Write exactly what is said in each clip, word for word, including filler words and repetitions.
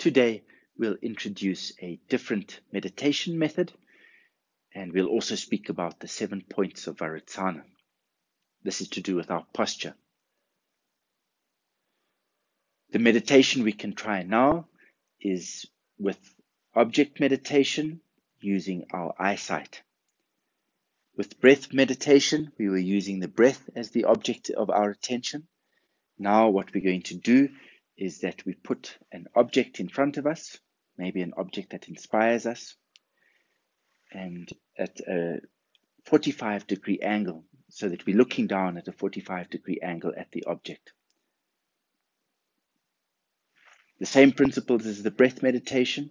Today, we'll introduce a different meditation method, and we'll also speak about the seven points of Varutana. This is to do with our posture. The meditation we can try now is with object meditation using our eyesight. With breath meditation, we were using the breath as the object of our attention. Now what we're going to do is that we put an object in front of us, maybe an object that inspires us, and at a forty-five degree angle, so that we're looking down at a forty-five degree angle at the object. The same principles as the breath meditation.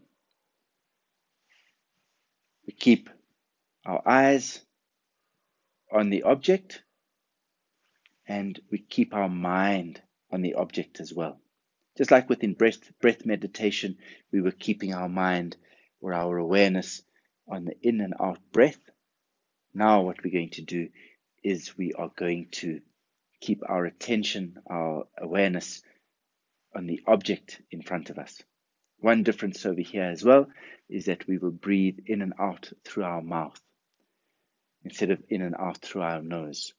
We keep our eyes on the object, and we keep our mind on the object as well. Just like within breath, breath meditation, we were keeping our mind or our awareness on the in and out breath. Now what we're going to do is we are going to keep our attention, our awareness on the object in front of us. One difference over here as well is that we will breathe in and out through our mouth instead of in and out through our nose.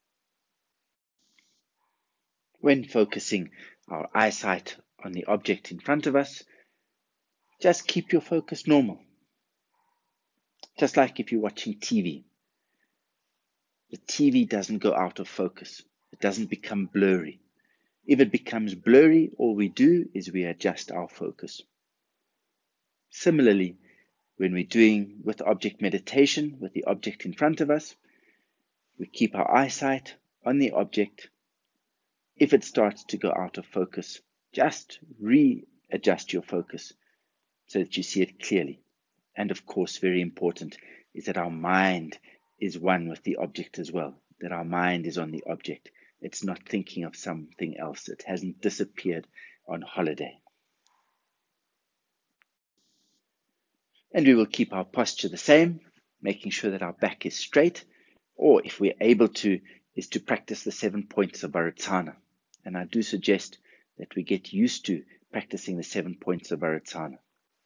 When focusing our eyesight on the object in front of us, just keep your focus normal. Just like if you're watching T V. The T V doesn't go out of focus. It doesn't become blurry. If it becomes blurry, all we do is we adjust our focus. Similarly, when we're doing with object meditation, with the object in front of us, we keep our eyesight on the object. If it starts to go out of focus, just readjust your focus so that you see it clearly. And of course, very important is that our mind is one with the object as well, that our mind is on the object. It's not thinking of something else. It hasn't disappeared on holiday. And we will keep our posture the same, making sure that our back is straight, or if we're able to, is to practice the seven points of Varutana. And I do suggest that we get used to practicing the seven points of Varutana.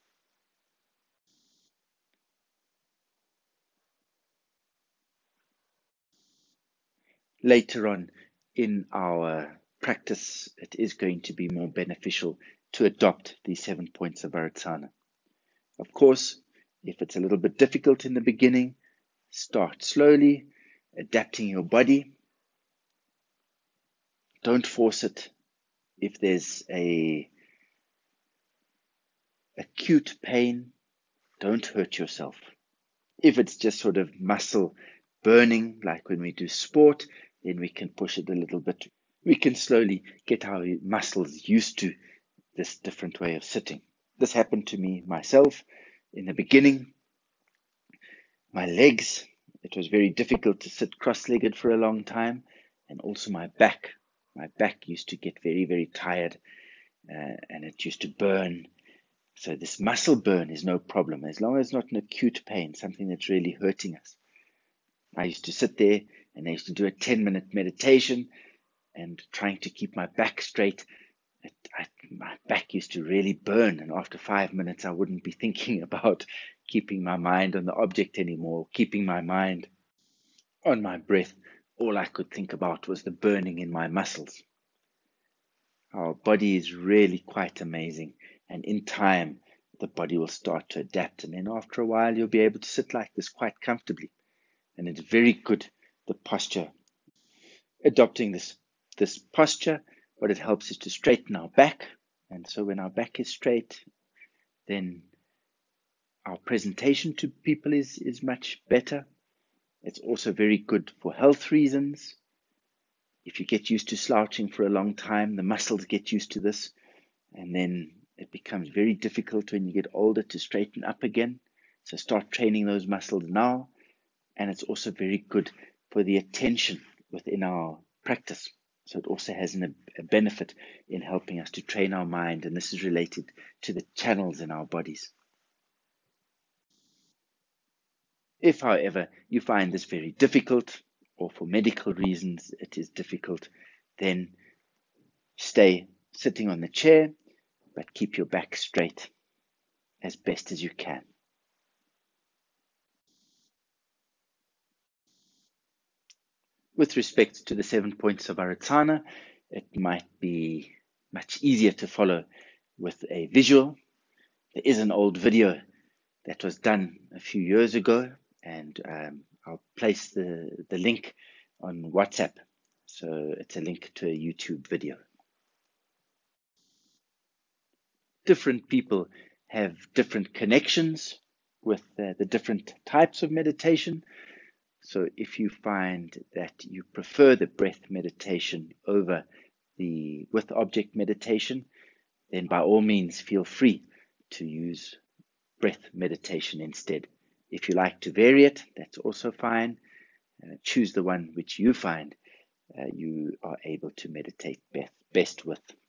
Later on in our practice, it is going to be more beneficial to adopt these seven points of Varutana. Of course, if it's a little bit difficult in the beginning, start slowly, adapting your body. Don't force it. If there's a acute pain, don't hurt yourself. If it's just sort of muscle burning, like when we do sport, then we can push it a little bit. We can slowly get our muscles used to this different way of sitting. This happened to me myself in the beginning. My legs, it was very difficult to sit cross-legged for a long time, and also my back. My back used to get very, very tired, uh, and it used to burn. So this muscle burn is no problem, as long as it's not an acute pain, something that's really hurting us. I used to sit there and I used to do a ten minute meditation and trying to keep my back straight. It, I, my back used to really burn, and after five minutes I wouldn't be thinking about keeping my mind on the object anymore, keeping my mind on my breath. All I could think about was the burning in my muscles. Our body is really quite amazing, and in time the body will start to adapt, and then after a while you'll be able to sit like this quite comfortably. And it's very good, the posture. Adopting this, this posture, what it helps is to straighten our back. And so when our back is straight, then our presentation to people is, is much better. It's also very good for health reasons. If you get used to slouching for a long time, the muscles get used to this. And then it becomes very difficult when you get older to straighten up again. So start training those muscles now. And it's also very good for the attention within our practice. So it also has an, a benefit in helping us to train our mind, and this is related to the channels in our bodies. If, however, you find this very difficult, or for medical reasons it is difficult, then stay sitting on the chair but keep your back straight as best as you can. With respect to the seven points of Aratana, it might be much easier to follow with a visual. There is an old video that was done a few years ago, and um, I'll place the, the link on WhatsApp. So it's a link to a YouTube video. Different people have different connections with uh, the different types of meditation. So if you find that you prefer the breath meditation over the with object meditation, then by all means feel free to use breath meditation instead. If you like to vary it, that's also fine. Uh, choose the one which you find uh, you are able to meditate best, best with.